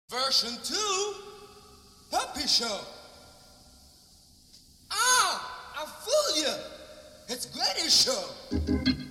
Version 2, Puppy Show. Ah, I fool you. It's Granny Show.